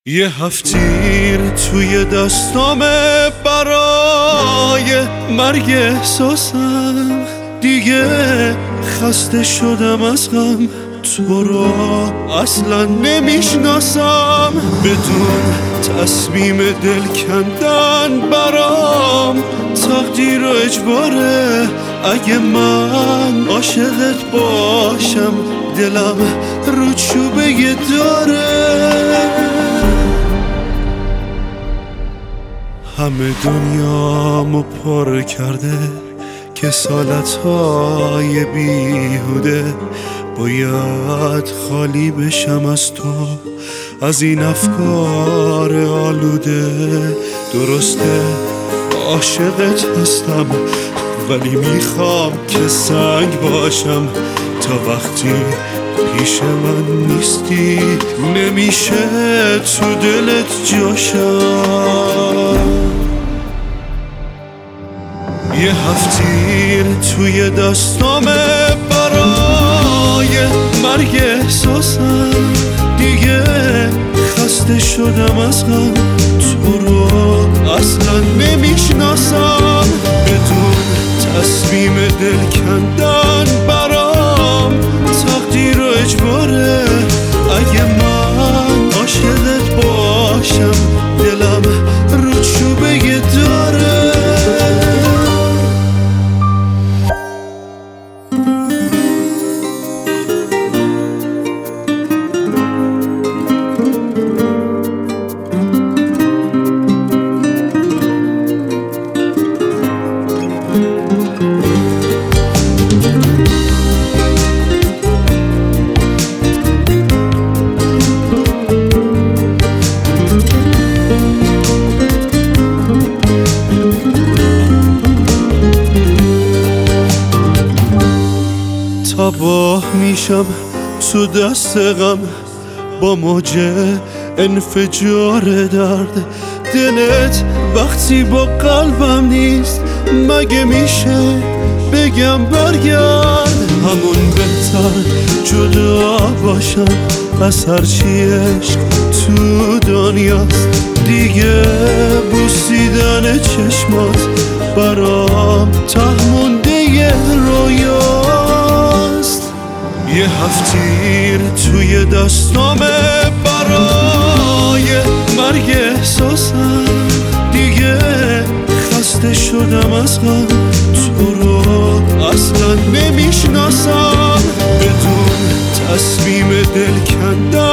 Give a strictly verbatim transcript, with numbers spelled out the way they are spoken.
یه هفتیر توی دستامه برای مرگ احساسم، دیگه خسته شدم از غم، تو رو اصلا نمیشناسم. بدون تصمیم دل کندن برام تقدیر و اجباره. اگه من عاشقت باشم دلم رو چوبه داره. همه دنیامو پر کرده کسالت‌های بیهوده. باید خالی بشم از تو، از این افکار آلوده. درسته عاشقت هستم ولی میخوام که سنگ باشم. تا وقتی پیش من نیستی نمیشه تو دلت جاشم. یه هفتیر توی دستامه برای مرگ احساسم، دیگه خسته شدم از غم، تو رو اصلا نمیشناسم. بدون تصمیم دل کندن برام تقدیر و اجباره. اگه من عاشقت باشم دلم رو چوبه داره. تباه میشم تو دست غم با موج انفجار درد. دلت وقتی با قلبم نیست مگه میشه بگم برگرد؟ همون بهتر جدا باشم از هرچی عشق تو دنیاست. دیگه بوسیدن چشمات برام ته مونده رویاست. یه هفتیر توی دستامه برای مرگ احساسم، دیگه خسته شدم از غم، تو رو اصلا نمیشناسم. بدون تصمیم دل کندن